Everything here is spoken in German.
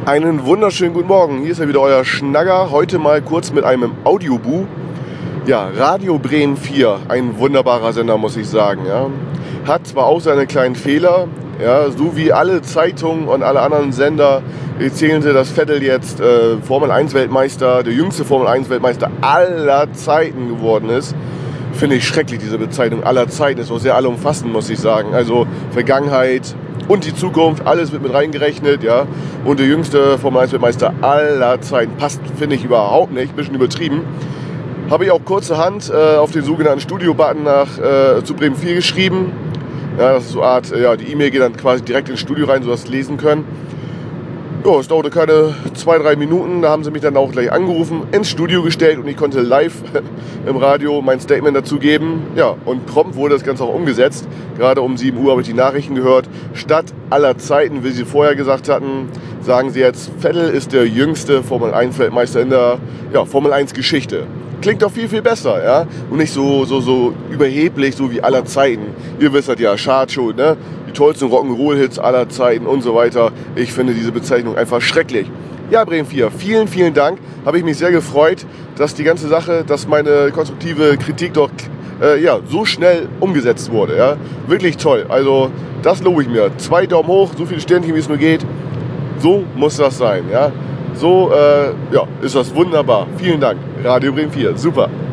Einen wunderschönen guten Morgen. Hier ist ja wieder euer Schnagger. Heute mal kurz mit einem Audiobu. Ja, Radio Bremen 4. Ein wunderbarer Sender, muss ich sagen. Ja. Hat zwar auch seine kleinen Fehler, ja, so wie alle Zeitungen und alle anderen Sender erzählen sie, dass Vettel jetzt Formel 1 Weltmeister, der jüngste Formel 1 Weltmeister aller Zeiten geworden ist. Finde ich schrecklich, diese Bezeichnung aller Zeiten. Ist auch sehr allumfassend, muss ich sagen. Also Vergangenheit und die Zukunft, alles wird mit reingerechnet, ja. Und der jüngste Formel 1 Weltmeister aller Zeiten passt, finde ich, überhaupt nicht. Ein bisschen übertrieben. Habe ich auch kurzerhand auf den sogenannten Studio-Button zu Bremen 4 geschrieben. Ja, das ist so eine Art, ja, die E-Mail geht dann quasi direkt ins Studio rein, sodass Sie es lesen können. Ja, es dauerte keine 2-3 Minuten, da haben sie mich dann auch gleich angerufen, ins Studio gestellt und ich konnte live im Radio mein Statement dazu geben. Ja, und prompt wurde das Ganze auch umgesetzt. Gerade um 7 Uhr habe ich die Nachrichten gehört. Statt aller Zeiten, wie sie vorher gesagt hatten, sagen sie jetzt, Vettel ist der jüngste Formel 1 Weltmeister in der Formel 1 Geschichte. Klingt doch viel, viel besser, ja? Und nicht so überheblich, so wie aller Zeiten. Ihr wisst das ja, Chartshow, ne? Die tollsten Rock'n'Roll-Hits aller Zeiten und so weiter. Ich finde diese Bezeichnung einfach schrecklich. Ja, Bremen 4, vielen, vielen Dank. Habe ich mich sehr gefreut, dass die ganze Sache, dass meine konstruktive Kritik doch so schnell umgesetzt wurde, ja? Wirklich toll. Also, das lobe ich mir. 2 Daumen hoch, so viele Sternchen, wie es nur geht. So muss das sein, ja? So ist das wunderbar. Vielen Dank. Radio Bremen 4. Super.